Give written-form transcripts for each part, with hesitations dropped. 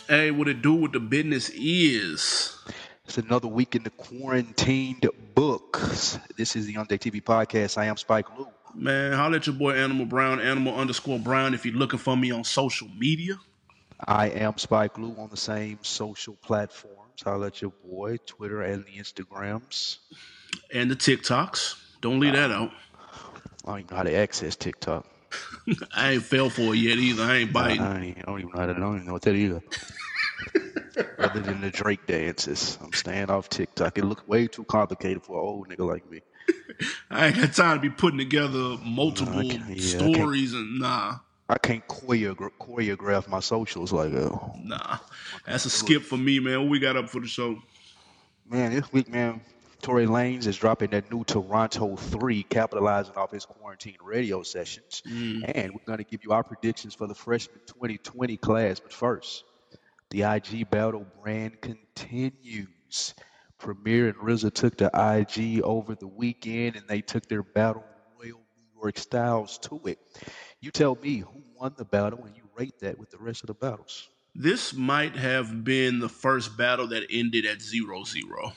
Hey, what it do with the business is? It's another week in the quarantined books. This is the On Deck TV podcast. I am Spike Lou. Man, holla at your boy Animal Brown, Animal_Brown if you're looking for me on social media. I am Spike Lou on the same social platforms. Holla at your boy, Twitter and the Instagrams. And the TikToks. Don't leave that out. I don't even know how to access TikTok. I ain't fell for it yet either. I ain't biting. I don't even know what that is. Other than the Drake dances. I'm staying off TikTok. It looks way too complicated for an old nigga like me. I ain't got time to be putting together multiple stories and nah. I can't choreograph my socials like that. Nah. That's a skip for me, man. What we got up for the show? Man, this week, man, Tory Lanez is dropping that new Toronto 3, capitalizing off his quarantine radio sessions. And we're going to give you our predictions for the freshman 2020 class. But first, the IG battle brand continues. Premier and RZA took the IG over the weekend, and they took their battle royal New York styles to it. You tell me who won the battle, and you rate that with the rest of the battles. This might have been the first battle that ended at 0-0.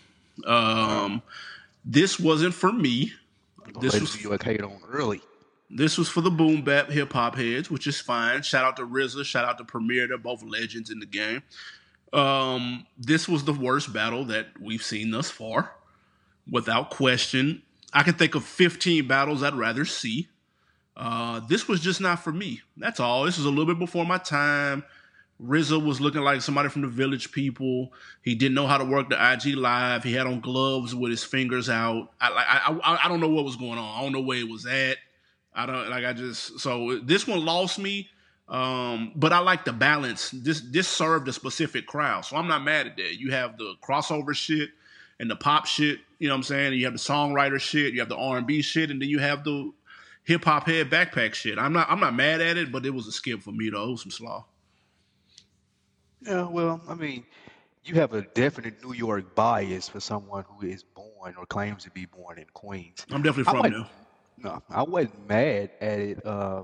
This wasn't for me. This was you hate on early. This was for the boom bap hip hop heads, which is fine. Shout out to RZA, shout out to Premier. They're both legends in the game. This was the worst battle that we've seen thus far, without question. I can think of 15 battles I'd rather see. This was just not for me. That's all. This was a little bit before my time. RZA was looking like somebody from the Village People. He didn't know how to work the IG Live. He had on gloves with his fingers out. I don't know what was going on. I don't know where it was at. So this one lost me. But I like the balance. This served a specific crowd, so I'm not mad at that. You have the crossover shit and the pop shit. You know what I'm saying? You have the songwriter shit. You have the R&B shit, and then you have the hip hop head backpack shit. I'm not mad at it, but it was a skip for me though. It was some slaw. Yeah, well, I mean, you have a definite New York bias for someone who is born or claims to be born in Queens. I'm definitely from there. No, I wasn't mad at it.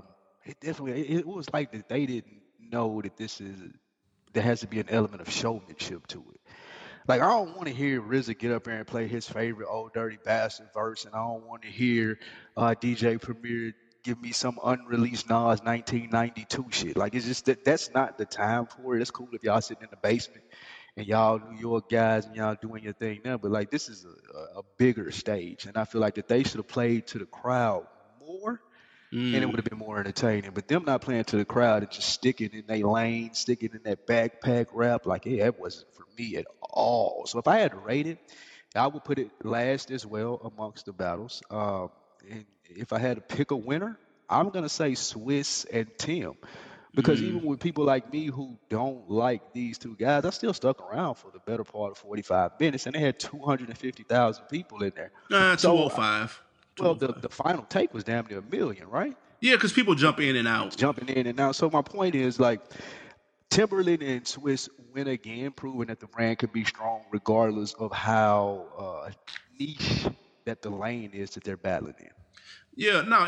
It was like that they didn't know that there has to be an element of showmanship to it. Like, I don't want to hear RZA get up there and play his favorite Old Dirty Bastard verse, and I don't want to hear DJ Premier give me some unreleased Nas 1992 shit. Like, it's just that's not the time for it. It's cool if y'all sitting in the basement and y'all New York guys and y'all doing your thing now, but like, this is a bigger stage, and I feel like that they should have played to the crowd more, and it would have been more entertaining. But them not playing to the crowd and just sticking in their lane, sticking in that backpack rap, like, yeah, that wasn't for me at all. So if I had to rate it, I would put it last as well amongst the battles. And if I had to pick a winner, I'm going to say Swizz and Tim. Because even with people like me who don't like these two guys, I still stuck around for the better part of 45 minutes, and they had 250,000 people in there. 205. Well, the final take was damn near 1 million, right? Yeah, because people jump in and out. Jumping in and out. So my point is, like, Timberland and Swizz win again, proving that the brand could be strong regardless of how niche that the lane is that they're battling in. Yeah, no,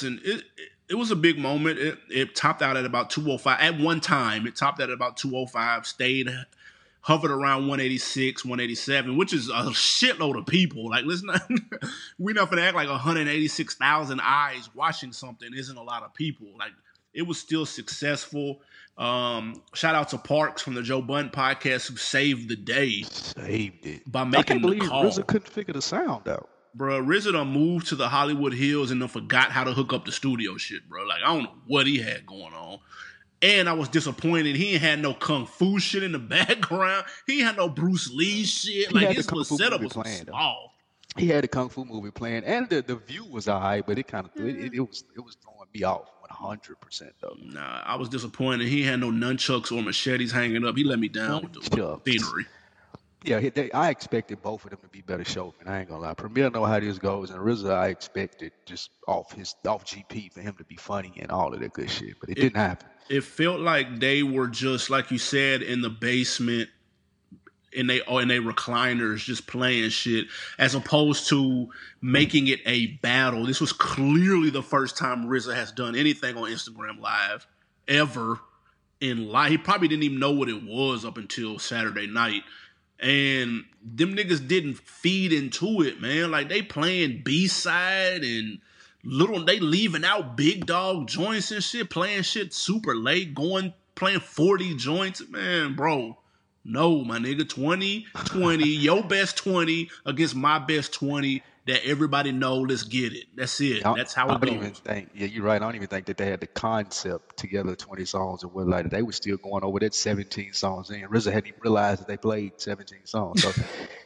it was a big moment. It topped out at about 205. At one time, it topped out at about 205, hovered around 186, 187, which is a shitload of people. Like, we're not gonna act like 186,000 eyes watching something isn't a lot of people. Like, it was still successful. Shout out to Parks from the Joe Budden podcast who saved the day. Saved it. By making the call. RZA couldn't figure the sound out. Bro, RZA done moved to the Hollywood Hills and then forgot how to hook up the studio shit, bro. Like, I don't know what he had going on. And I was disappointed. He ain't had no kung fu shit in the background. He ain't had no Bruce Lee shit. Like, his little setup was small. He had a kung fu movie playing, and the view was all right, but it was throwing me off 100% though. Nah, I was disappointed. He had no nunchucks or machetes hanging up. He let me down with the scenery. Yeah, I expected both of them to be better showmen. I ain't gonna lie. Premier know how this goes, and RZA I expected just off GP for him to be funny and all of that good shit, but it didn't happen. It felt like they were just, like you said, in the basement in they recliners just playing shit, as opposed to making it a battle. This was clearly the first time RZA has done anything on Instagram Live ever. in life. He probably didn't even know what it was up until Saturday night. And them niggas didn't feed into it, man. Like they playing B-side and they leaving out big dog joints and shit, playing shit super late, playing 40 joints. Man, bro. No, my nigga, 20, your best 20 against my best 20 that everybody know, let's get it. That's it. That's how it goes. Yeah, you're right. I don't even think that they had the concept together, 20 songs and whatnot. They were still going over that 17 songs in. RZA hadn't even realized that they played 17 songs. So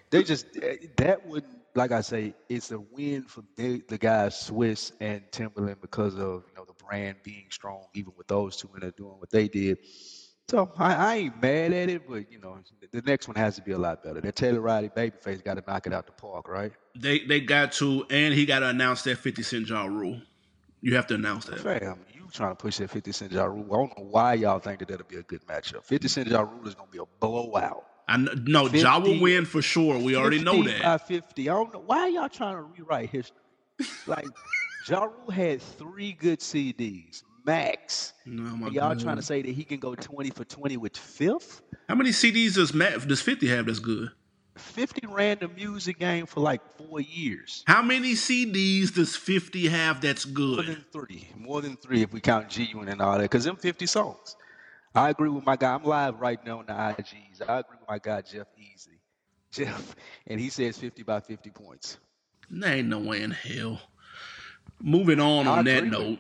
that wouldn't, like I say, it's a win for the guys Swiss and Timberland because of, the brand being strong, even with those two and doing what they did. So I ain't mad at it, but the next one has to be a lot better. That Taylor Riley Babyface got to knock it out the park, right? They got to, and he got to announce that 50 Cent Ja Rule. You have to announce that. Fam, you trying to push that 50 Cent Ja Rule? I don't know why y'all think that'll be a good matchup. 50 Cent Ja Rule is gonna be a blowout. No, Ja will win for sure. We already know that. 50. I don't know why y'all trying to rewrite history. Like Ja Rule had 3 good CDs. Max. Y'all trying to say that he can go 20 for 20 with Fifth? How many CDs does 50 have that's good? 50 ran the music game for like 4 years. How many CDs does 50 have that's good? More than three if we count G-Unit and all that. Because them 50 songs. I agree with my guy. I'm live right now on the IGs. I agree with my guy, Jeff Easy. And he says 50 by 50 points. There ain't no way in hell. Moving on that note.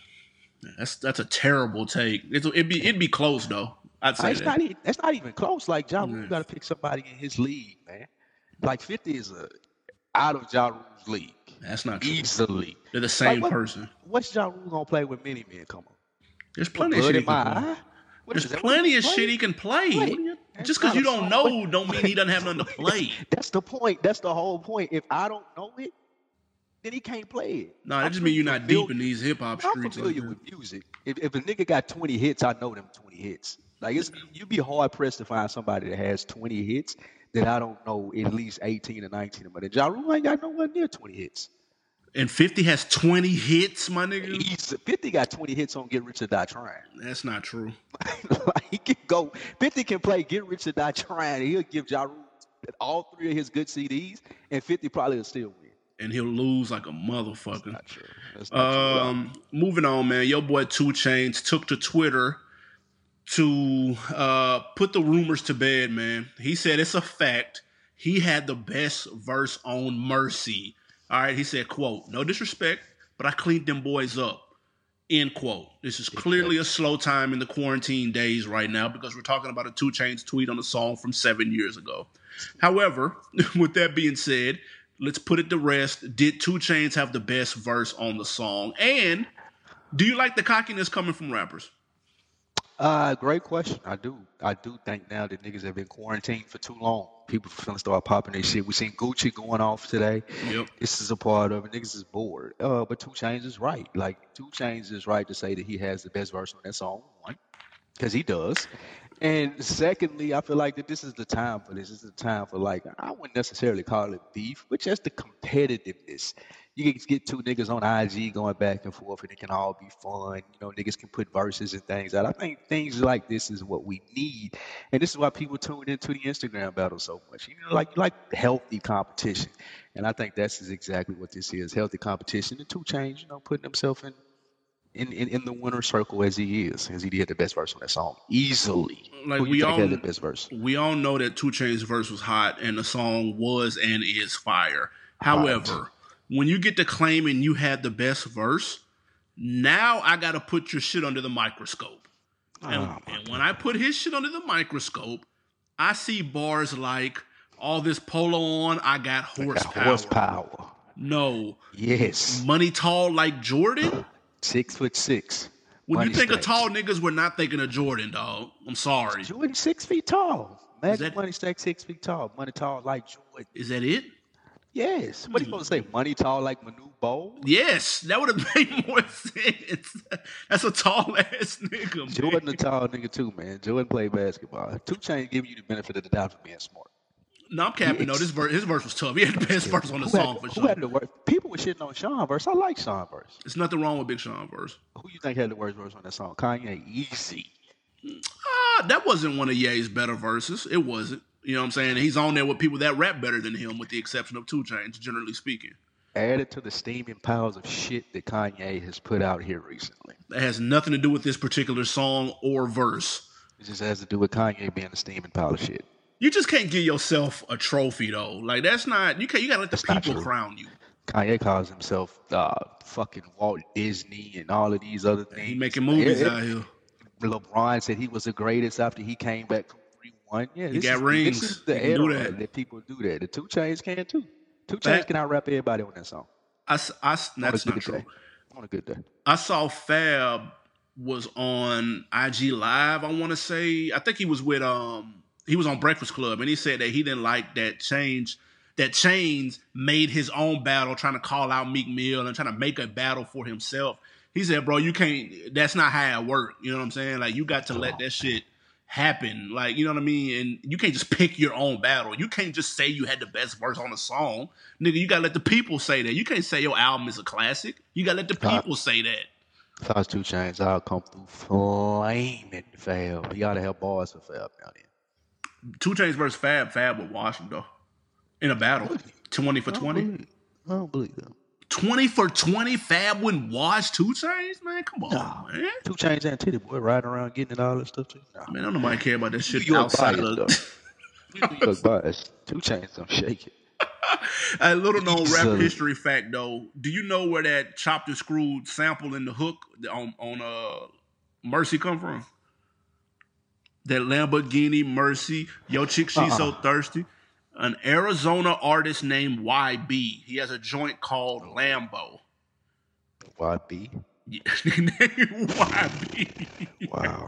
That's a terrible take. It'd be close though. I'd say that's not even close. Like Ja Rule got to pick somebody in his league, man. Like 50 is out of Ja Rule's league. That's not true. Easily. They're the same person. What's Ja Rule gonna play with Many Men? Come on. There's plenty of shit he can play. There's plenty of shit he can play. Just because you don't know don't mean he doesn't have nothing to play. That's the point. That's the whole point. If I don't know it, then he can't play it. No, that just means you're not deep in these hip hop streets. I'm familiar with music. If a nigga got 20 hits, I know them 20 hits. Like you'd be hard pressed to find somebody that has 20 hits that I don't know at least 18 or 19 of them. And Ja Rule ain't got nowhere near 20 hits. And 50 has 20 hits, my nigga. 50 got 20 hits on Get Rich or Die Trying. That's not true. Like he can go. 50 can play Get Rich or Die Trying. He'll give Ja Rule all 3 of his good CDs, and 50 probably will still win. And he'll lose like a motherfucker. That's not true. Moving on, man. Your boy 2 Chainz took to Twitter to put the rumors to bed, man. He said it's a fact. He had the best verse on Mercy. All right, he said, quote, "No disrespect, but I cleaned them boys up." End quote. This is clearly a slow time in the quarantine days right now because we're talking about a 2 Chainz tweet on a song from 7 years ago. However, with that being said, let's put it to rest. Did 2 Chainz have the best verse on the song? And do you like the cockiness coming from rappers? Great question. I do think now that niggas have been quarantined for too long, people finna start popping their shit. We seen Gucci going off today. Yep. This is a part of it. Niggas is bored. But 2 Chainz is right. Like 2 Chainz is right to say that he has the best verse on that song. One, because he does. And secondly, I feel like that this is the time for this. This is the time for, like, I wouldn't necessarily call it beef, but just the competitiveness. You can get 2 niggas on IG going back and forth, and it can all be fun. Niggas can put verses and things out. I think things like this is what we need, and this is why people tune into the Instagram battle so much. You like healthy competition, and I think that's exactly what this is: healthy competition. And 2 Chainz, putting himself in the winner circle as he is, as he did the best verse on that song easily. Like we all had the best verse. We all know that 2 Chainz verse was hot, and the song was and is fire. However, when you get to claiming you had the best verse, now I got to put your shit under the microscope. And when I put his shit under the microscope, I see bars like, all this polo on, I got horsepower. No. Yes. Money tall like Jordan? 6'6". When you think of tall niggas, we're not thinking of Jordan, dog. I'm sorry. Jordan 6 feet tall. Magic Money Stack 6 feet tall. Money tall like Jordan. Is that it? Yes. What are you supposed to say? Money tall like Manu Bowl? Yes, that would have made more sense. That's a tall ass nigga, man. Jordan a tall nigga too, man. Jordan played basketball. 2 Chainz giving you the benefit of the doubt for being smart. No, I'm capping. No, his verse was tough. He had the best verse on the song for sure. Who had the worst? People were shitting on Sean verse. I like Sean verse. There's nothing wrong with Big Sean verse. Who you think had the worst verse on that song? Kanye. Easy. That wasn't one of Ye's better verses. It wasn't. You know what I'm saying? He's on there with people that rap better than him, with the exception of 2 Chainz, generally speaking. Added to the steaming piles of shit that Kanye has put out here recently. That has nothing to do with this particular song or verse. It just has to do with Kanye being a steaming pile of shit. You just can't give yourself a trophy though. Like that's not. You gotta let the people crown you. Kanye calls himself fucking Walt Disney and all of these other things. He making movies out here. LeBron said he was the greatest after he came back from 3-1. Yeah, he got rings. This is the era that people do that. The 2 Chainz can too. 2 Chainz can out rap everybody on that song. That's not true. On a good day. I saw Fab was on IG Live. I want to say. I think he was with he was on Breakfast Club, and he said that he didn't like that Chainz made his own battle, trying to call out Meek Mill and trying to make a battle for himself. He said, bro, you can't, that's not how it works. You know what I'm saying? Like, you got to let that shit happen. Like, you know what I mean? And you can't just pick your own battle. You can't just say you had the best verse on a song. Nigga, you got to let the people say that. You can't say your album is a classic. You got to let the people say that. If I was 2 Chainz, I'll come through flaming Fab. You got to have bars for Fab now then. 2 Chainz versus Fab would wash him, though. In a battle. 20 for 20. I don't believe that. 20 for 20, Fab wouldn't wash 2 Chainz, man. Come on, man. 2 Chainz and Titty Boy riding around getting and all that stuff too. Nah. Man, don't nobody care about that shit outside of the. New York bias. 2 Chainz don't shake it. A little known rap history fact though. Do you know where that chopped and screwed sample in the hook on Mercy come from? That Lamborghini Mercy, yo chick, she's so thirsty. An Arizona artist named YB. He has a joint called Lambo. YB? Yeah. YB. Wow.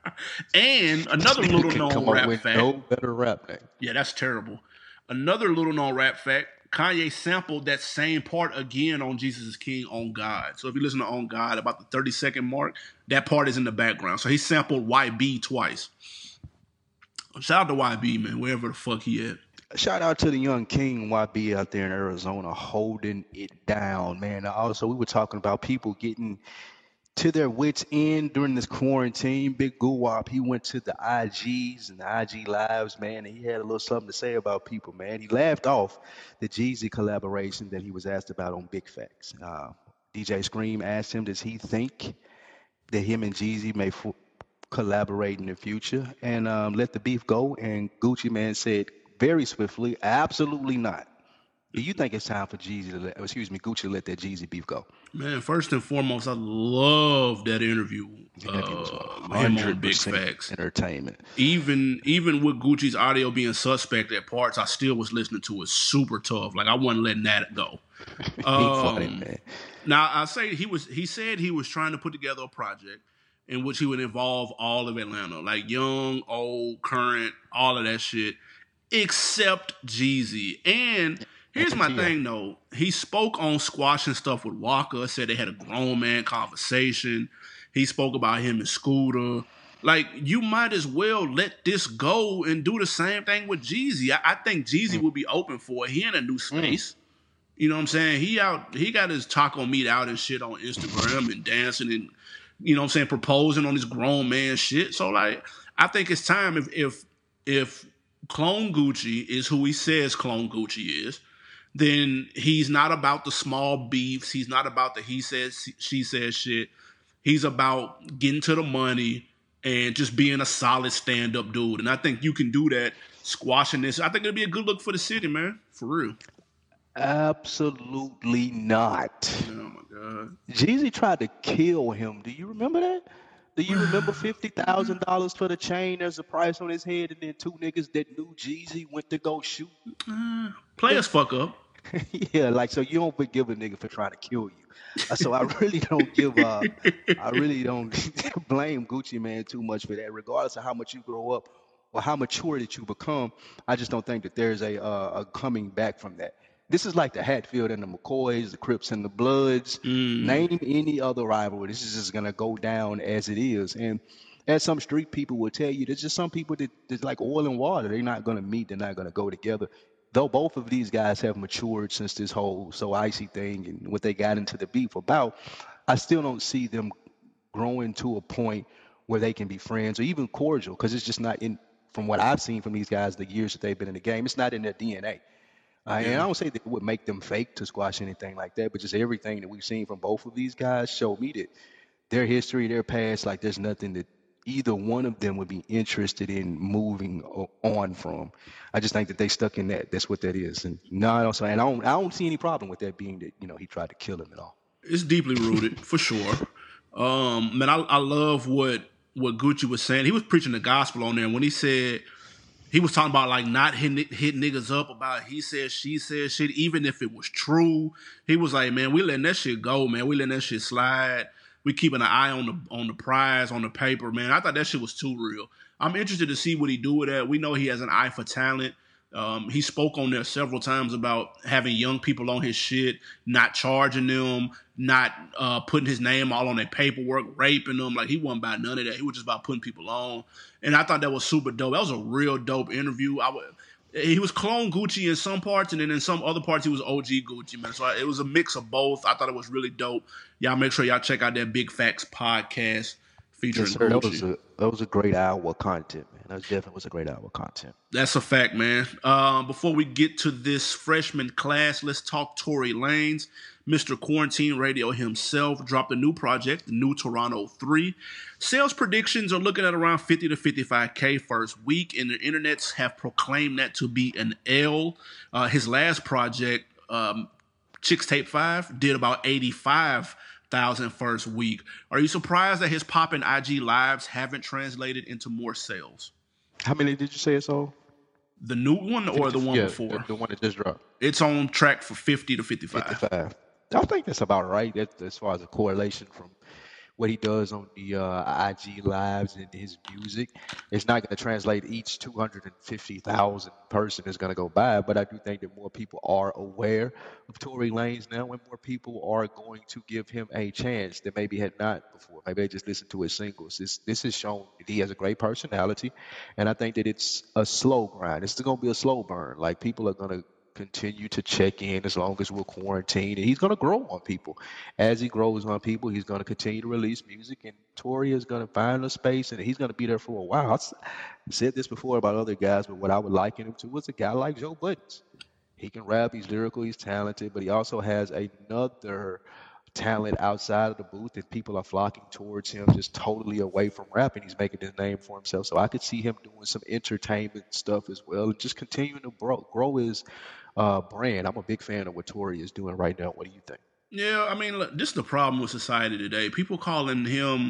And another little known rap fact. No better rap name. Yeah, that's terrible. Another little known rap fact. Kanye sampled that same part again on Jesus is King on God. So if you listen to On God, about the 30-second mark, that part is in the background. So he sampled YB twice. Shout out to YB, man, wherever the fuck he at. Shout out to the young King YB out there in Arizona holding it down, man. Also, we were talking about people getting to their wits' end during this quarantine. Big Guwap, he went to the IGs and the IG Lives, man, and he had a little something to say about people, man. He laughed off the Jeezy collaboration that he was asked about on Big Facts. DJ Scream asked him, does he think that him and Jeezy may collaborate in the future and let the beef go? And Gucci Man said very swiftly, absolutely not. Do you think it's time for Gucci to let that Jeezy beef go? Man, first and foremost, I love that interview. Him on Big Facts. Entertainment. Even with Gucci's audio being suspect at parts, I still was listening to it. Super tough. Like I wasn't letting that go. Funny, man. Now I say he said he was trying to put together a project in which he would involve all of Atlanta, like young, old, current, all of that shit, except Jeezy. And here's my thing, though. He spoke on squashing stuff with Walker, said they had a grown man conversation. He spoke about him and Scooter. Like, you might as well let this go and do the same thing with Jeezy. I think Jeezy would be open for it. He in a new space. You know what I'm saying? He got his taco meat out and shit on Instagram and dancing and, you know what I'm saying, proposing on this grown man shit. So, like, I think it's time if Clone Gucci is who he says Clone Gucci is, then he's not about the small beefs. He's not about the he says, she says shit. He's about getting to the money and just being a solid stand-up dude. And I think you can do that, squashing this. I think it'll be a good look for the city, man. For real. Absolutely not. Oh, my God. Jeezy tried to kill him. Do you remember that? Do you remember $50,000 for the chain as a price on his head, and then 2 niggas that knew Jeezy went to go shoot? Players fuck up. Yeah, like, so you don't forgive a nigga for trying to kill you. So I really don't blame Gucci Man too much for that, regardless of how much you grow up or how mature that you become. I just don't think that there's a coming back from that. This is like the Hatfield and the McCoys, the Crips and the Bloods. Name any other rivalry. This is just going to go down as it is. And as some street people will tell you, there's just some people that's like oil and water. They're not going to meet. They're not going to go together. Though both of these guys have matured since this whole So Icy thing and what they got into the beef about, I still don't see them growing to a point where they can be friends or even cordial, because it's just not in, from what I've seen from these guys, the years that they've been in the game, it's not in their DNA. And I Yeah. don't say that it would make them fake to squash anything like that, but just everything that we've seen from both of these guys show me that their history, their past, like there's nothing that either one of them would be interested in moving on from. I just think that they stuck in that. That's what that is. And no, I don't. And I don't see any problem with that being that he tried to kill him at all. It's deeply rooted for sure. Man, I love what Gucci was saying. He was preaching the gospel on there when he said he was talking about like not hit niggas up about he said she said shit, even if it was true. He was like, man, we letting that shit go, man. We letting that shit slide. We keeping an eye on the prize, on the paper, man. I thought that shit was too real. I'm interested to see what he do with that. We know he has an eye for talent. He spoke on there several times about having young people on his shit, not charging them, not putting his name all on their paperwork, raping them. Like, he wasn't about none of that. He was just about putting people on. And I thought that was super dope. That was a real dope interview. He was clone Gucci in some parts, and then in some other parts, he was OG Gucci, man. So it was a mix of both. I thought it was really dope. Y'all make sure y'all check out that Big Facts podcast featuring Yes, sir. Gucci. That was a great hour of content, man. That definitely was a great hour of content. That's a fact, man. Before we get to this freshman class, let's talk Tory Lanez. Mr. Quarantine Radio himself dropped a new project, the New Toronto 3. Sales predictions are looking at around 50 to 55K first week, and the internets have proclaimed that to be an L. His last project, Chicks Tape 5, did about 85,000 first week. Are you surprised that his poppin' IG lives haven't translated into more sales? How many did you say it sold? The new one or the one Yeah, before? the one that just dropped. It's on track for 50 to 55. 55. I think that's about right. As far as a correlation from what he does on the IG lives and his music. It's not going to translate each 250,000 person is going to go by, but I do think that more people are aware of Tory Lanez now, and more people are going to give him a chance that maybe had not before. Maybe they just listened to his singles. This has shown that he has a great personality, and I think that it's a slow grind. It's going to be a slow burn. Like, people are going to continue to check in as long as we're quarantined, and he's going to grow on people. As he grows on people, he's going to continue to release music, and Tory is going to find a space, and he's going to be there for a while. I've said this before about other guys, but what I would liken him to was a guy like Joe Budden. He can rap, he's lyrical, he's talented, but he also has another talent outside of the booth, and people are flocking towards him just totally away from rapping. He's making his name for himself. So I could see him doing some entertainment stuff as well, and just continuing to grow his brand. I'm a big fan of what Tory is doing right now. What do you think? Yeah, I mean, look, this is the problem with society today. People calling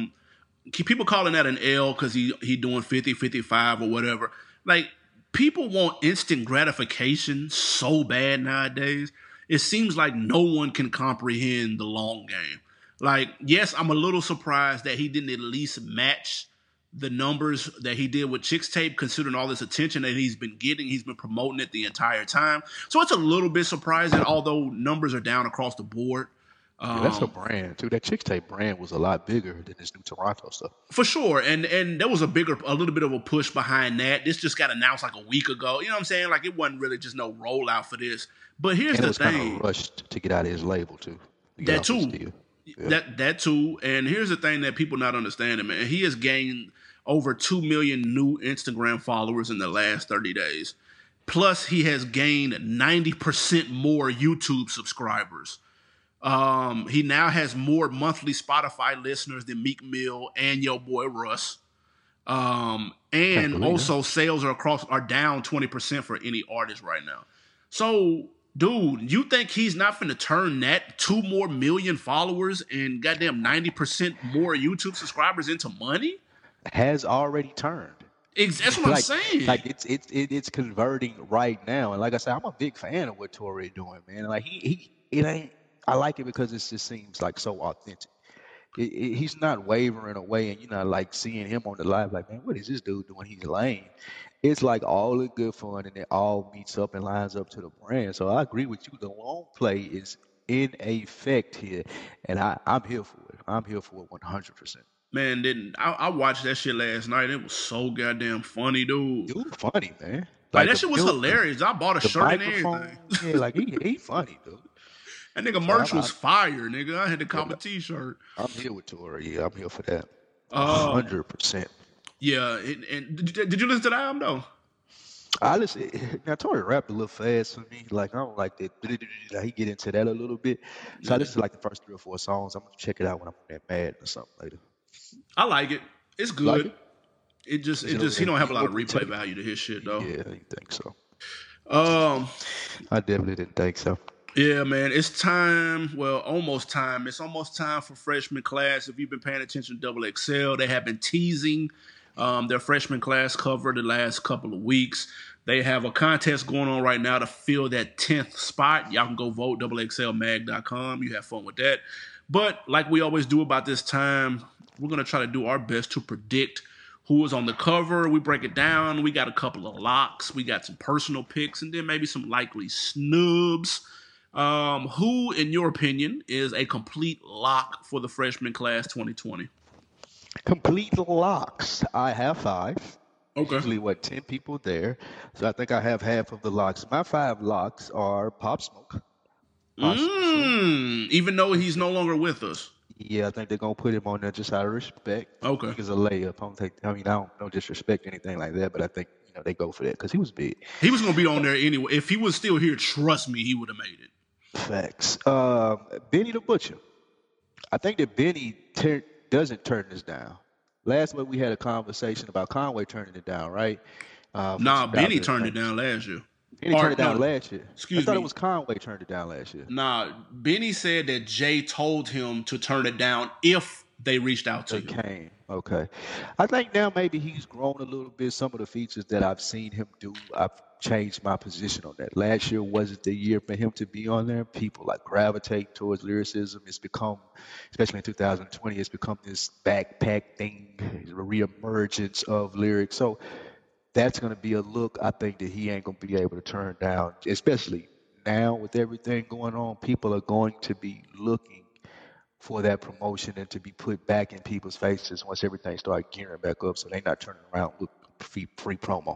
that an L because he doing 50, 55 or whatever. Like, people want instant gratification so bad nowadays. It seems like no one can comprehend the long game. Like, yes, I'm a little surprised that he didn't at least match the numbers that he did with Chicks Tape, considering all this attention that he's been getting. He's been promoting it the entire time. So it's a little bit surprising, although numbers are down across the board. Yeah, that's a brand too. That Chicks Tape brand was a lot bigger than this New Toronto stuff. For sure. And there was a little bit of a push behind that. This just got announced like a week ago. You know what I'm saying? Like, it wasn't really just no rollout for this. But here's the thing. Kind of rushed to get out of his label too. That too. Yeah. That too. And here's the thing that people not understanding, man. He has gained over 2 million new Instagram followers in the last 30 days. Plus, he has gained 90% more YouTube subscribers. He now has more monthly Spotify listeners than Meek Mill and your boy Russ. And also sales are down 20% for any artist right now. So, dude, you think he's not finna turn that 2 more million followers and goddamn 90% more YouTube subscribers into money? Has already turned. That's what I'm saying. Like, it's converting right now. And like I said, I'm a big fan of what Tory doing, man. Like, I like it because it just seems like so authentic. He's not wavering away, and you're not like seeing him on the live like, man, what is this dude doing? He's lame. It's like all the good fun, and it all meets up and lines up to the brand. So I agree with you. The long play is in effect here, and I'm here for it. I'm here for it 100%. Man, I watched that shit last night. It was so goddamn funny, dude. It was funny, man. Like that shit was hilarious. I bought a shirt and everything. Yeah, like he funny, dude. That nigga merch was fire, nigga. I had to cop a t-shirt. I'm here with Tory. Yeah, I'm here for that. Um, 100%. yeah, and did you listen to the album though? I listen. Now, Tory rapped a little fast for me. Like I don't like that. Like, he get into that a little bit. So I Yeah, listen to like the first 3 or 4 songs. I'm gonna check it out when I'm on that Mad or something later. I like it. It's Like good. it? It just he don't have a You lot of open the replay tape? value to his shit though. Yeah, you think so? Um, I definitely didn't think so. yeah, man, it's time. Well, almost time. It's almost time for freshman class. If you've been paying attention to Double XL, they have been teasing their freshman class cover the last couple of weeks. They have a contest going on right now to fill that 10th spot. Y'all can go vote, doublexlmag.com. You have fun with that. But like we always do about this time, we're going to try to do our best to predict who is on the cover. We break it down. We got a couple of locks. We got some personal picks and then maybe some likely snubs. Who, in your opinion, is a complete lock for the freshman class 2020? Complete locks. I have 5. There's Okay. usually 10 people there, so I think I have half of the locks. My 5 locks are Pop Smoke, Possibly. Even though he's no longer with us. Yeah, I think they're gonna put him on there just out of respect. I Okay. think it's a layup. I mean, I don't no disrespect or anything like that, but I think they go for that because he was big. He was going to be on there anyway. If he was still here, trust me, he would have made it. Facts. Benny the Butcher. I think that Benny doesn't turn this down. Last week we had a conversation about Conway turning it down, right? For Nah, Benny 2000. turned it down last year. Benny turned it down last year. I Excuse thought it me. was Conway turned it down last year. Nah, Benny said that Jay told him to turn it down if they reached out to It him. came. Okay. I think now maybe he's grown a little bit. Some of the features that I've seen him do, I've changed my position on that. Last year wasn't the year for him to be on there. People like gravitate towards lyricism. It's become, especially in 2020, it's become this backpack thing, a reemergence of lyrics. So that's going to be a look I think that he ain't going to be able to turn down, especially now with everything going on. People are going to be looking for that promotion and to be put back in people's faces once everything starts gearing back up, so they're not turning around with free promo.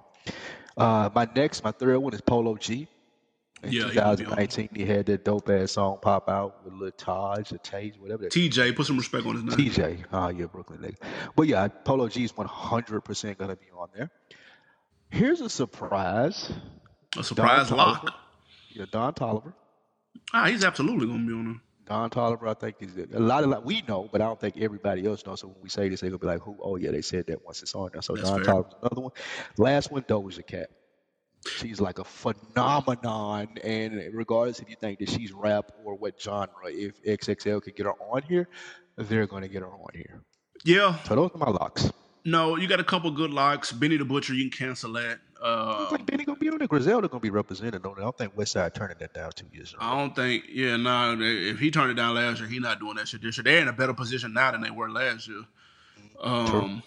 My third one is Polo G. In Yeah, he gonna be on. 2019, he had that dope ass song pop out with Lil Taj or Tage, whatever that TJ, put some respect on his name. TJ. Yeah, Brooklyn nigga. But yeah, Polo G is 100% gonna be on there. Here's a surprise. A surprise lock. Yeah, Don Toliver. He's absolutely gonna be on there. Don Toliver, I think is a lot we know, but I don't think everybody else knows. So when we say this, they're gonna be like, "Who? Oh yeah, they said that once it's on there." So That's Don fair. Toliver's another one. Last one, Doja Cat. She's like a phenomenon, and regardless if you think that she's rap or what genre, if XXL could get her on here, they're gonna get her on here. Yeah. So those are my locks. No, you got a couple good locks. Benny the Butcher, you can cancel that. I don't think Benny gonna be on there. Griselda gonna be represented on it. I don't think Westside turning that down 2 years ago. I don't think, if he turned it down last year, he not doing that shit this year. They're in a better position now than they were last year. True.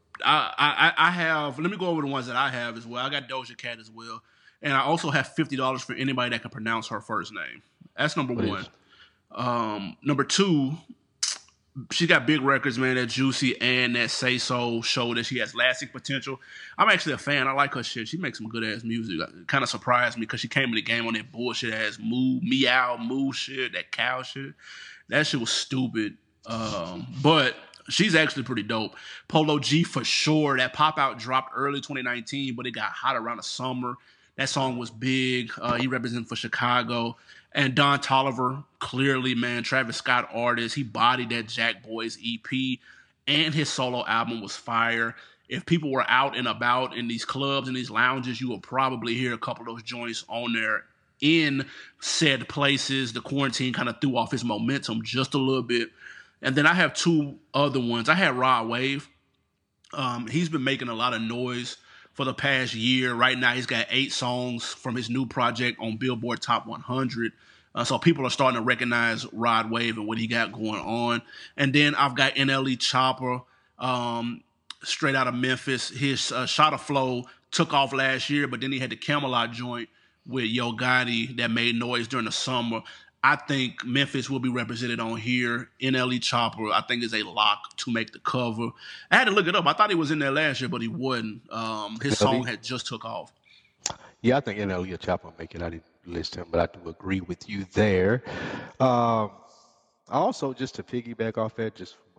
I have, let me go over the ones that I have as well. I got Doja Cat as well. And I also have $50 for anybody that can pronounce her first name. That's number one. Number two, she got big records, man. That Juicy and that Say So show that she has lasting potential. I'm actually a fan. I like her shit. She makes some good ass music. It kind of surprised me because she came in the game on that bullshit ass meow moo shit, that cow shit. That shit was stupid. But she's actually pretty dope. Polo G for sure. That pop out dropped early 2019, but it got hot around the summer. That song was big. He represented for Chicago. And Don Toliver, clearly, man, Travis Scott artist. He bodied that Jack Boys EP, and his solo album was fire. If people were out and about in these clubs and these lounges, you will probably hear a couple of those joints on there in said places. The quarantine kind of threw off his momentum just a little bit. And then I have 2 other ones. I had Rod Wave. He's been making a lot of noise for the past year. Right now, he's got 8 songs from his new project on Billboard Top 100. So people are starting to recognize Rod Wave and what he got going on. And then I've got NLE Chopper, straight out of Memphis. His Shot of Flow took off last year, but then he had the Camelot joint with Yo Gotti that made noise during the summer. I think Memphis will be represented on here. NLE Chopper, I think, is a lock to make the cover. I had to look it up. I thought he was in there last year, but he wasn't. His song had just took off. Yeah, I think NLE Chopper will make it. I didn't list him, but I do agree with you there. Also, just to piggyback off that, just from a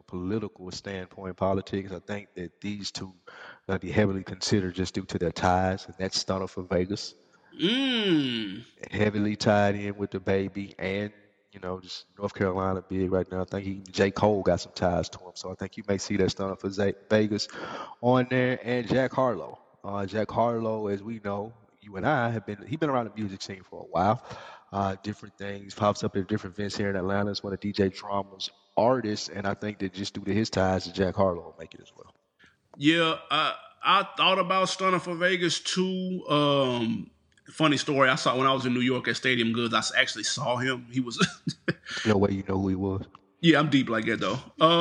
political standpoint, politics, I think that these two going to be heavily considered just due to their ties, and that's Stunner for Vegas, Mm. heavily tied in with the baby, and just North Carolina big right now. I think even J. Cole got some ties to him, so I think you may see that Stunner for Vegas on there, and Jack Harlow. Jack Harlow, as we know, you and I he's been around the music scene for a while. Different things, pops up at different events here in Atlanta. It's one of DJ Drama's artists, and I think that just due to his ties to Jack Harlow will make it as well. Yeah, I thought about Stunner for Vegas too. Funny story, I saw when I was in New York at Stadium Goods, I actually saw him. He was No way you know who he was. Yeah, I'm deep like that though.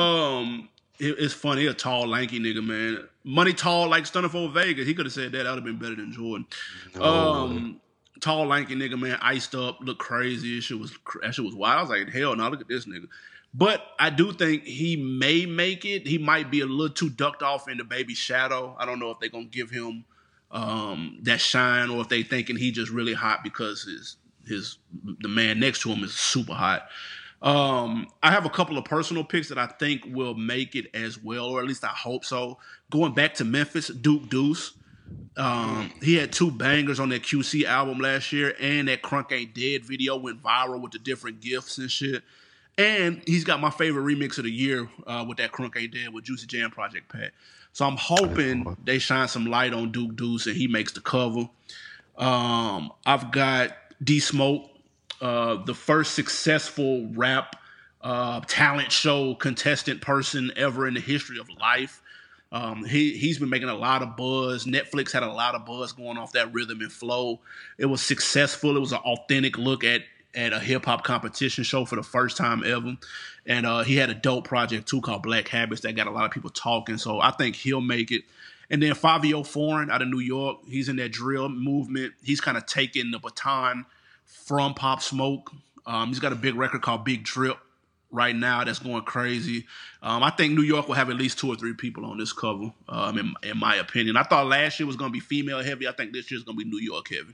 It's funny, he a tall, lanky nigga, man. Money tall like Stunner for Vegas. He could have said that. That would have been better than Jordan. No. Tall, lanky nigga, man, iced up, looked crazy. That shit was wild. I was like, hell no, look at this nigga. But I do think he may make it. He might be a little too ducked off in the baby shadow. I don't know if they're gonna give him that shine, or if they thinking he just really hot because the man next to him is super hot. I have a couple of personal picks that I think will make it as well, or at least I hope so. Going back to Memphis, Duke Deuce. He had 2 bangers on that QC album last year, and that Crunk Ain't Dead video went viral with the different gifts and shit. And he's got my favorite remix of the year with that Crunk Ain't Dead with Juicy Jam Project Pat. So I'm hoping they shine some light on Duke Deuce and he makes the cover. I've got D Smoke, the first successful rap talent show contestant person ever in the history of life. He's been making a lot of buzz. Netflix had a lot of buzz going off that Rhythm and Flow. It was successful. It was an authentic look at a hip-hop competition show for the first time ever. And he had a dope project, too, called Black Habits that got a lot of people talking. So I think he'll make it. And then Fabio Foreign out of New York, he's in that drill movement. He's kind of taking the baton from Pop Smoke. He's got a big record called Big Drip right now that's going crazy. I think New York will have at least 2 or 3 people on this cover, in my opinion. I thought last year was going to be female heavy. I think this year's going to be New York heavy.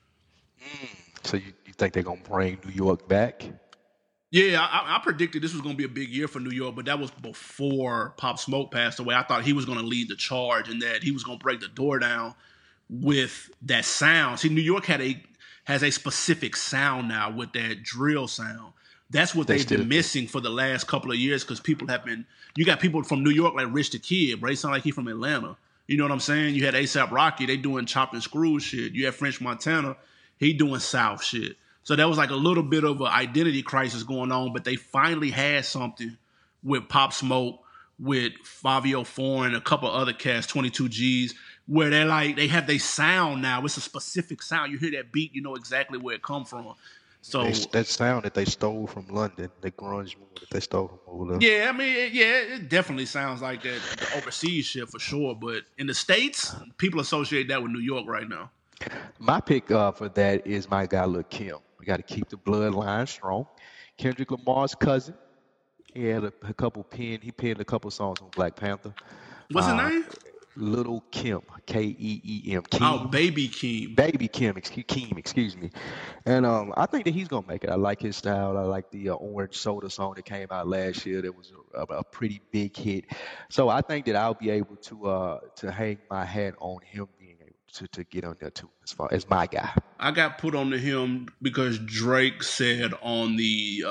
So you think they're going to bring New York back? Yeah, I predicted this was going to be a big year for New York, but that was before Pop Smoke passed away. I thought he was going to lead the charge and that he was going to break the door down with that sound. See, New York has a specific sound now with that drill sound. That's what they've been missing for the last couple of years because you got people from New York like Rich the Kid, bro. He sound like he from Atlanta. You know what I'm saying? You had A$AP Rocky, they doing Chopped and Screwed shit. You had French Montana, he doing South shit. So that was like a little bit of an identity crisis going on, but they finally had something with Pop Smoke, with Fabio Foreign, a couple other cats, 22 G's, where they have their sound now. It's a specific sound. You hear that beat, you know exactly where it come from. So that sound that they stole from London, the grunge movement that they stole from over there. Yeah, I mean, it definitely sounds like that, the overseas shit for sure. But in the States, people associate that with New York right now. My pick for that is my guy, Lil' Kim. We got to keep the bloodline strong. Kendrick Lamar's cousin. He had he penned a couple songs on Black Panther. What's his name? Little Kim, Keem. Oh, Baby Keem. Baby Kim, excuse me. And I think that he's gonna make it. I like his style. I like the Orange Soda song that came out last year. That was a pretty big hit. So I think that I'll be able to hang my hat on him being able to get on there too, as far as my guy. I got put on to him because Drake said on the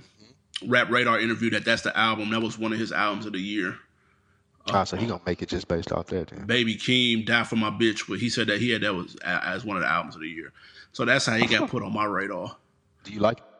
Rap Radar interview that's the album. That was one of his albums of the year. So he gonna make it just based off that. Then. Baby Keem, Die For My Bitch, but he said that was as one of the albums of the year. So that's how he got put on my radar. Do you like it?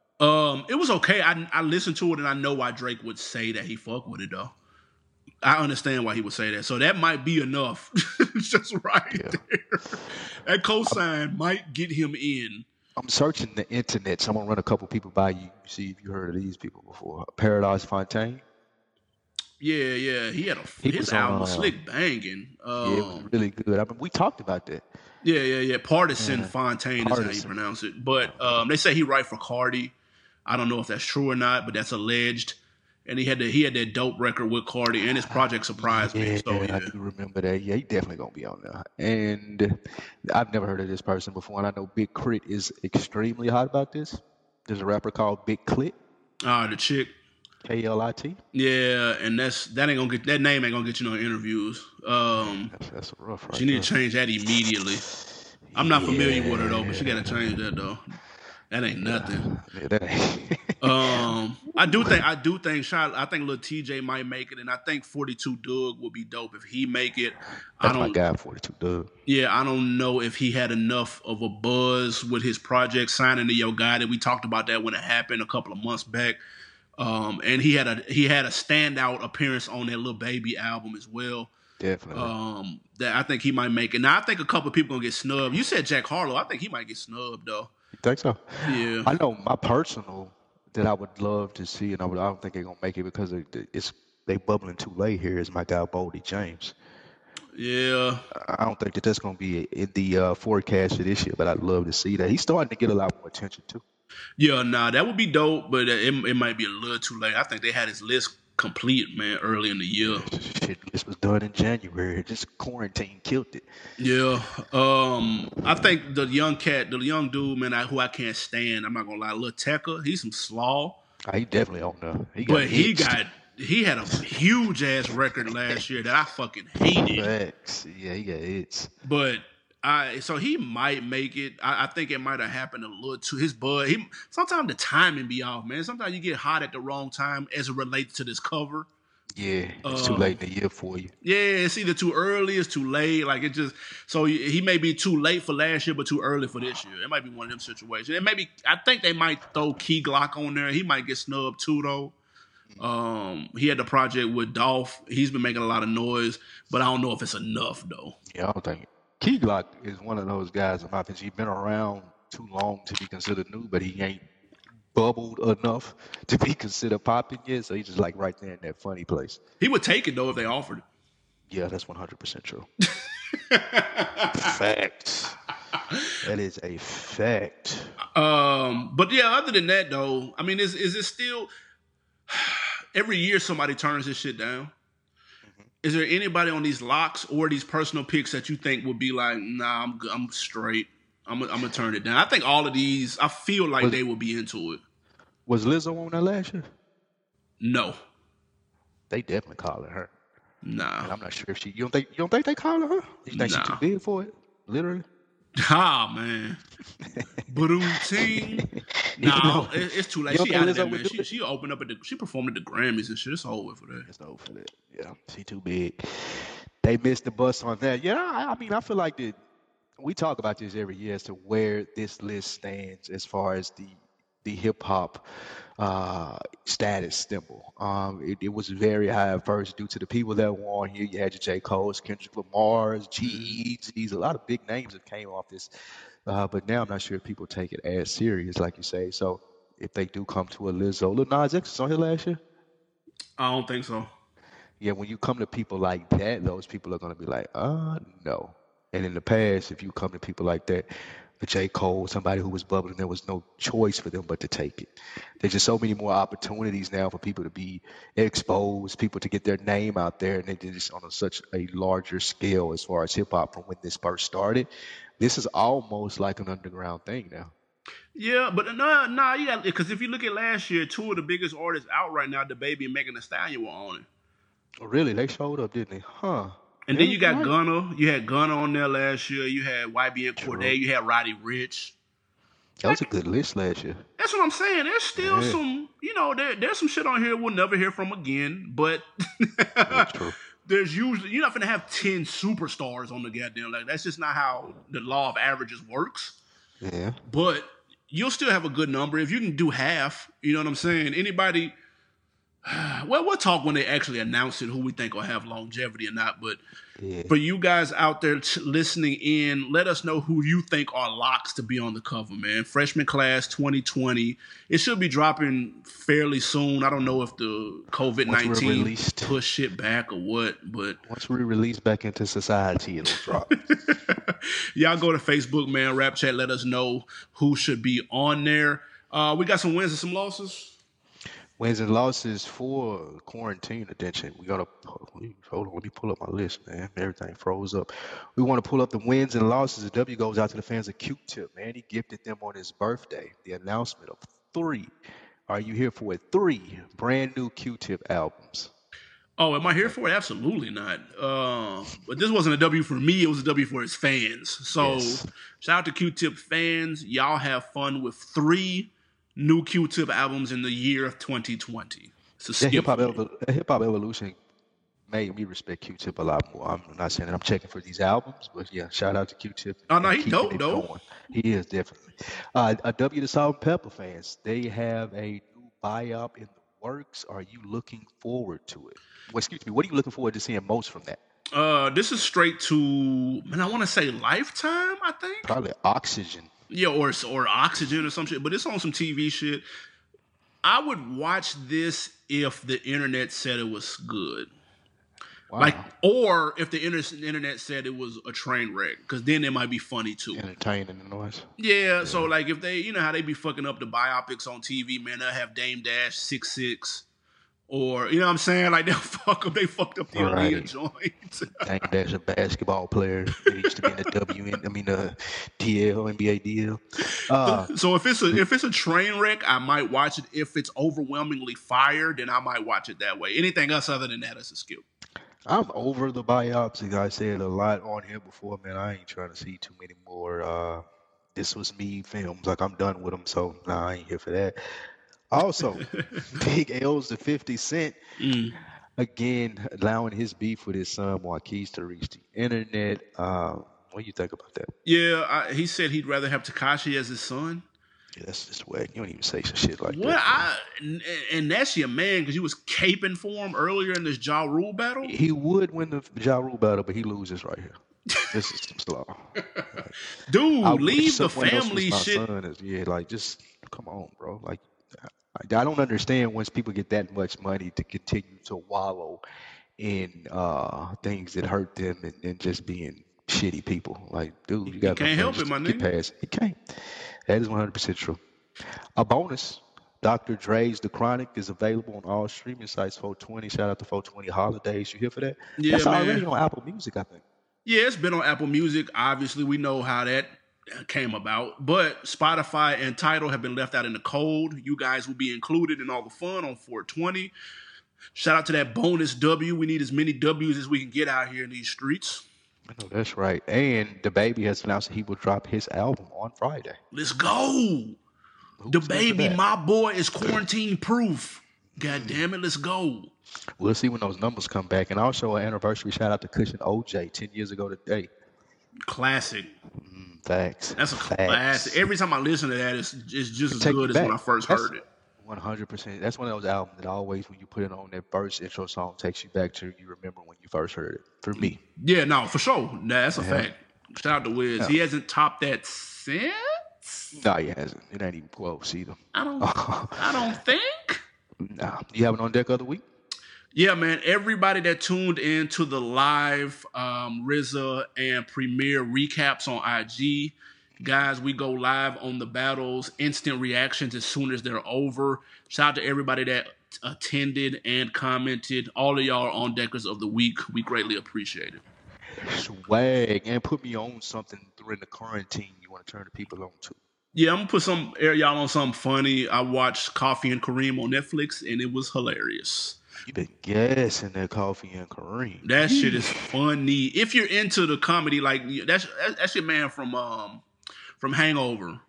It was okay. I listened to it and I know why Drake would say that he fuck with it though. I understand why he would say that. So that might be enough. It's just there. That cosign might get him in. I'm searching the internet, so I'm gonna run a couple people by you, see if you heard of these people before. Paradise Fontaine. Yeah. He had his album was slick banging. Yeah, it was really good. I mean, we talked about that. Yeah. Partisan Fontaine is how you pronounce it. But they say he write for Cardi. I don't know if that's true or not, but that's alleged. And he had that dope record with Cardi, and his project surprised me. So yeah, I do remember that. Yeah, he definitely gonna be on there. And I've never heard of this person before, and I know Big Crit is extremely hot about this. There's a rapper called Big Clit. The chick. KLIT. Yeah, and that name ain't gonna get you no interviews. That's rough She right need there. to change that immediately. I'm not familiar with her though, but she gotta change that though. That ain't nothing. Yeah, that ain't. I think little TJ might make it, and I think 42 Doug will be dope if he make it. I That's my don't guy, 42 Doug. Yeah, I don't know if he had enough of a buzz with his project signing to Yo Gotti. We talked about that when it happened a couple of months back. And he had a standout appearance on that Lil Baby album as well. Definitely. That I think he might make it. Now I think a couple of people gonna get snubbed. You said Jack Harlow. I think he might get snubbed though. You think so? Yeah. I know my personal that I would love to see, and I don't think they're gonna make it because they bubbling too late here. Is my guy Boldy James. Yeah. I don't think that's gonna be in the forecast for this year, but I'd love to see that. He's starting to get a lot more attention too. Yeah, nah, that would be dope, but it might be a little too late. I think they had his list complete, man, early in the year. Shit, this was done in January. Just quarantine killed it. Yeah. I think the young dude, man, who I can't stand, I'm not gonna lie, Lil Tecca, he's some slaw. He definitely on there. He had a huge ass record last year that I fucking hated. Facts. Yeah, he got hits. But so he might make it. I think it might have happened a little too. His bud. Sometimes the timing be off, man. Sometimes you get hot at the wrong time as it relates to this cover. Yeah, it's too late in the year for you. Yeah, it's either too early, it's too late. Like it just so he may be too late for last year, but too early for this year. It might be one of them situations. And maybe I think they might throw Key Glock on there. He might get snubbed too though. He had the project with Dolph. He's been making a lot of noise, but I don't know if it's enough though. Yeah, I don't think Key Glock is one of those guys in my opinion. He's been around too long to be considered new, but he ain't bubbled enough to be considered popping yet. So he's just like right there in that funny place. He would take it though if they offered it. Yeah, that's 100% true. Fact. That is a fact. But yeah, other than that though, I mean, is it still every year somebody turns this shit down? Mm-hmm. Is there anybody on these locks or these personal picks that you think would be like, nah, I'm good, I'm straight. I'm gonna turn it down. I think all of these, I feel like they would be into it. Was Lizzo on that last year? No. They definitely calling her. Nah. And I'm not sure if she. You don't think they calling her? You think she's too big for it? Literally. Ah man. Ting. No, it's too late. She out of that, man. She opened up she performed at the Grammys and shit. It's over for that. It's over for that. Yeah, she too big. They missed the bus on that. Yeah, I mean, I feel like we talk about this every year as to where this list stands as far as the hip hop status symbol. It was very high at first due to the people that were on here. You had your J. Cole's, Kendrick Lamar's, G.E.'s, a lot of big names that came off this. But now I'm not sure if people take it as serious, like you say. So if they do come to a Lizzo, Lil Nas X was on here last year? I don't think so. Yeah, when you come to people like that, those people are going to be like, no. And in the past, if you come to people like that, the J. Cole, somebody who was bubbling, there was no choice for them but to take it. There's just so many more opportunities now for people to be exposed, people to get their name out there, and they're just on such a larger scale as far as hip-hop from when this first started. This is almost like an underground thing now. Yeah, but nah, yeah, because if you look at last year, two of the biggest artists out right now, DaBaby and Megan Thee Stallion, were on it. Oh, really? They showed up, didn't they? Huh. And then you got Gunna. You had Gunna on there last year. You had YBN Cordae. You had Roddy Ricch. That was a good list last year. That's what I'm saying. There's still some, there's some shit on here we'll never hear from again. But there's usually, you're not going to have 10 superstars on the goddamn. Like, that's just not how the law of averages works. Yeah. But you'll still have a good number. If you can do half, you know what I'm saying? Anybody... Well, we'll talk when they actually announce it, who we think will have longevity or not. But for you guys out there listening in, let us know who you think are locks to be on the cover, man. Freshman class 2020. It should be dropping fairly soon. I don't know if the COVID-19 push shit back or what. But once we release back into society, it'll drop. Y'all go to Facebook, man. Rap Chat. Let us know who should be on there. We got some wins and some losses. Wins and losses for quarantine edition. Hold on, let me pull up my list, man. Everything froze up. We want to pull up the wins and losses. The W goes out to the fans of Q-Tip, man. He gifted them on his birthday the announcement of 3 Are you here for it? 3 brand new Q-Tip albums. Oh, am I here for it? Absolutely not. But this wasn't a W for me. It was a W for his fans. So Yes. shout out to Q-Tip fans. Y'all have fun with 3 new Q-Tip albums in the year of 2020. It's a That skip for me. hip hop evolution made me respect Q-Tip a lot more. I'm not saying that I'm checking for these albums, but yeah, shout out to Q-Tip Oh no, and he keeping dope it though. going. He is definitely. A W to Salt and Pepper fans. They have a new biop in the works. Are you looking forward to it? Well, excuse me. What are you looking forward to seeing most from that? This is straight to man. I want to say Lifetime. I think. Probably Oxygen. Yeah, or Oxygen or some shit. But it's on some TV shit. I would watch this if the internet said it was good. Like, Wow. or if the internet said it was a train wreck, because then it might be funny too. Entertaining the noise. Yeah, so Yeah. like if they, you know how they be fucking up the biopics on TV, man, they'll have Dame Dash 6'6", or you know what I'm saying, like they'll fuck up, they fucked up the Aaliyah Right. joint. Dang, that's a basketball player that used to be in the the DL, NBA DL. So if it's a train wreck, I might watch it. If it's overwhelmingly fire, then I might watch it that way. Anything else other than that is a skip. I'm over the biopsy. I said a lot on here before, man. I ain't trying to see too many more This Was Me films. Like, I'm done with them, so nah, I ain't here for that. Also, Big L's to 50 Cent, Mm. again, allowing his beef with his son Marquise to reach the internet. What do you think about that? Yeah, he said he'd rather have Takashi as his son. Yeah, that's just whack. You don't even say some shit like What that, man. and that's your man because you was caping for him earlier in this Ja Rule battle. He would win the Ja Rule battle, but he loses right here. This is some slaw. I Dude, wish leave the someone else was family my shit. son. Yeah, like just come on, bro. Like I don't understand once people get that much money to continue to wallow in things that hurt them and just being shitty people. Like, dude, you He got enough can't money help it, just to my get nigga. past. He can't. That is 100% true. A bonus. Dr. Dre's The Chronic is available on all streaming sites. 420. Shout out to 420 Holidays. You here for that? Yeah, That's already man. on Apple Music, I think. Yeah, it's been on Apple Music. Obviously, we know how that came about. But Spotify and Tidal have been left out in the cold. You guys will be included in all the fun on 420. Shout out to that bonus W. We need as many W's as we can get out here in these streets. I know that's right. And the baby has announced that he will drop his album on Friday. Let's go. Who's The there for baby, that? my boy, is quarantine proof. God damn it, let's go. We'll see when those numbers come back. And also an anniversary shout out to Cushion OJ 10 years ago today. Classic. Facts. That's a Facts. classic. Every time I listen to that, it's just as Take you good as when back. I first That's heard it. 100%. That's one of those albums that always, when you put it on that first intro song, takes you back to you remember when you first heard it. For me. Yeah, no, for sure. Nah, that's a Yeah. fact. Shout out to Wiz. Yeah. He hasn't topped that since. No, he hasn't. It ain't even close either. I don't think. Nah. You have it on deck of the week? Yeah, man. Everybody that tuned in to the live RZA and Premiere recaps on IG, guys, we go live on the battles, instant reactions as soon as they're over. Shout out to everybody that attended and commented. All of y'all are on Deckers of the Week. We greatly appreciate it. Swag. And put me on something during the quarantine you want to turn the people on to. Yeah, I'm gonna put y'all on something funny. I watched Coffee and Kareem on Netflix, and it was hilarious. You been gassing that Coffee and Kareem. That shit is funny. If you're into the comedy, like that's your man from Hangover.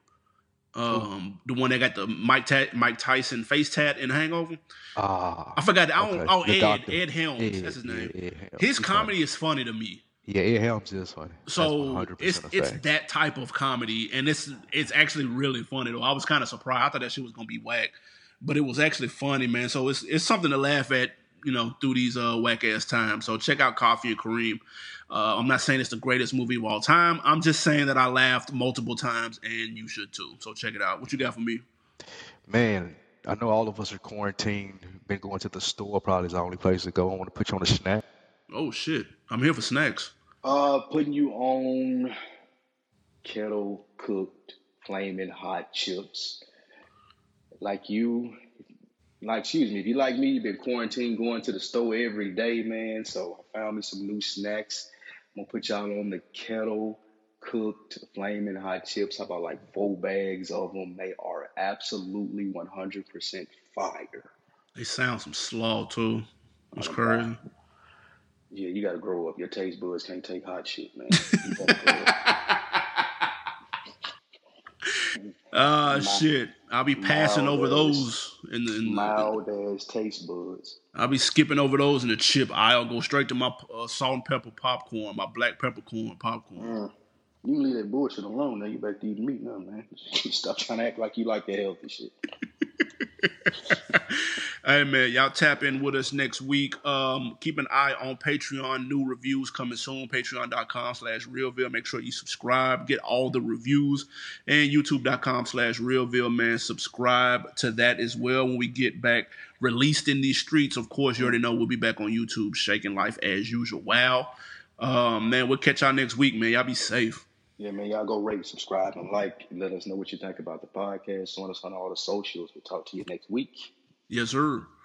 The one that got the Mike Tyson face tat in Hangover. I forgot. Okay. Ed Helms. Ed, That's his name. Ed Helms. His He's comedy is funny to me. Yeah, Ed Helms is funny. So That's 100% a it's fact. that type of comedy, and it's actually really funny though. I was kind of surprised. I thought that shit was gonna be whack, but it was actually funny, man. So it's something to laugh at, through these whack ass times. So check out Coffee and Kareem. I'm not saying it's the greatest movie of all time. I'm just saying that I laughed multiple times, and you should too. So check it out. What you got for me? Man, I know all of us are quarantined. Been going to the store. Probably is the only place to go. I want to put you on a snack. Oh shit! I'm here for snacks. Putting you on kettle cooked, flaming hot chips. If you like me, you've been quarantined going to the store every day, man. So I found me some new snacks. I'm gonna put y'all on the kettle cooked flaming hot chips. How about like 4 bags of them? They are absolutely 100% fire. They sound some slaw too. On It's a guy. crazy. Yeah, you gotta grow up. Your taste buds can't take hot shit, man. You gotta grow up. Shit. I'll be passing over Mild ass, those mild ass taste buds. I'll be skipping over those in the chip aisle. Go straight to my salt and pepper popcorn, my black peppercorn popcorn. You can leave that bullshit alone now. You back to eating meat now, man. Stop trying to act like you like the healthy shit. Hey man, y'all tap in with us next week. Keep an eye on Patreon. New reviews coming soon. Patreon.com/RealVille. Make sure you subscribe. Get all the reviews. And YouTube.com/RealVille, man. Subscribe to that as well when we get back released in these streets. Of course, you already know we'll be back on YouTube, shaking life as usual. Wow. Man, we'll catch y'all next week, man. Y'all be safe. Yeah, man, y'all go rate, subscribe, and like. Let us know what you think about the podcast. Join us on all the socials. We'll talk to you next week. Yes, sir.